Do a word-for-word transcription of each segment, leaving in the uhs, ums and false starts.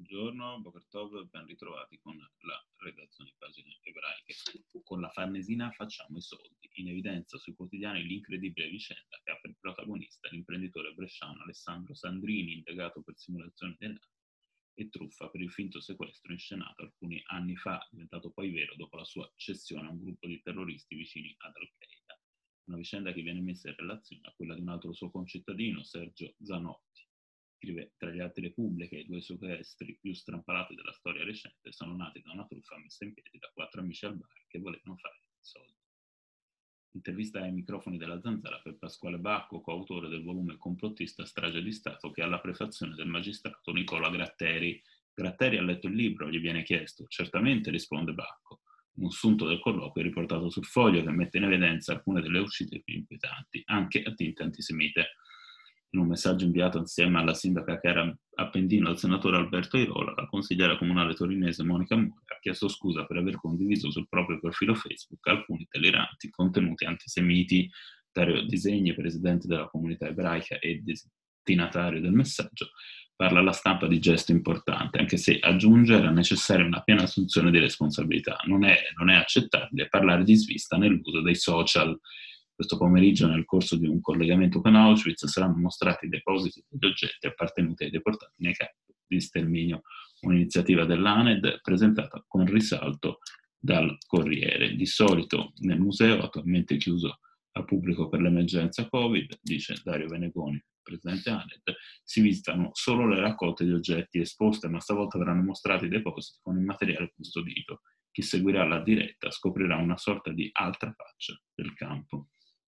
Buongiorno, Boker Tov, ben ritrovati con la redazione di Pagine Ebraiche. Con la Farnesina facciamo i soldi. In evidenza sui quotidiani l'incredibile vicenda che ha per protagonista l'imprenditore bresciano Alessandro Sandrini, indagato per simulazione di denaro e truffa per il finto sequestro inscenato alcuni anni fa, diventato poi vero dopo la sua cessione a un gruppo di terroristi vicini ad Al-Qaeda. Una vicenda che viene messa in relazione a quella di un altro suo concittadino, Sergio Zanotti. Scrive, tra le altre pubbliche, i due sequestri più strampalati della storia recente sono nati da una truffa messa in piedi da quattro amici al bar che volevano fare soldi. Intervista ai microfoni della Zanzara per Pasquale Bacco, coautore del volume Complottista Strage di Stato, che ha la prefazione del magistrato Nicola Gratteri. Gratteri ha letto il libro, gli viene chiesto. Certamente, risponde Bacco. Un sunto del colloquio è riportato sul Foglio, che mette in evidenza alcune delle uscite più inquietanti, anche a tinte antisemite. In un messaggio inviato insieme alla sindaca che era appendino al senatore Alberto Airola, la consigliera comunale torinese Monica Mura ha chiesto scusa per aver condiviso sul proprio profilo Facebook alcuni deliranti contenuti antisemiti. Dario Disegni, presidente della comunità ebraica e destinatario del messaggio, parla alla stampa di gesto importante, anche se aggiunge era necessaria una piena assunzione di responsabilità. Non è, non è accettabile parlare di svista nell'uso dei social. Questo pomeriggio, nel corso di un collegamento con Auschwitz, saranno mostrati i depositi degli oggetti appartenuti ai deportati nei campi di sterminio, un'iniziativa dell'ANED presentata con risalto dal Corriere. Di solito nel museo, attualmente chiuso al pubblico per l'emergenza Covid, dice Dario Venegoni, presidente ANED, si visitano solo le raccolte di oggetti esposte, ma stavolta verranno mostrati i depositi con il materiale custodito. Chi seguirà la diretta scoprirà una sorta di altra faccia del campo.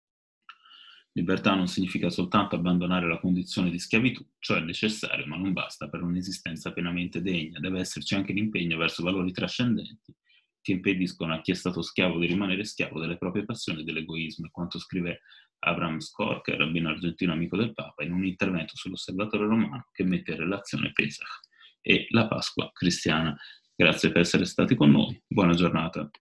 Libertà non significa soltanto abbandonare la condizione di schiavitù, ciò è necessario ma non basta per un'esistenza pienamente degna, deve esserci anche l'impegno verso valori trascendenti che impediscono a chi è stato schiavo di rimanere schiavo delle proprie passioni e dell'egoismo, quanto scrive Abraham Skorka, rabbino argentino amico del Papa, in un intervento sull'Osservatore Romano che mette in relazione Pesach e la Pasqua cristiana. Grazie per essere stati con noi, buona giornata.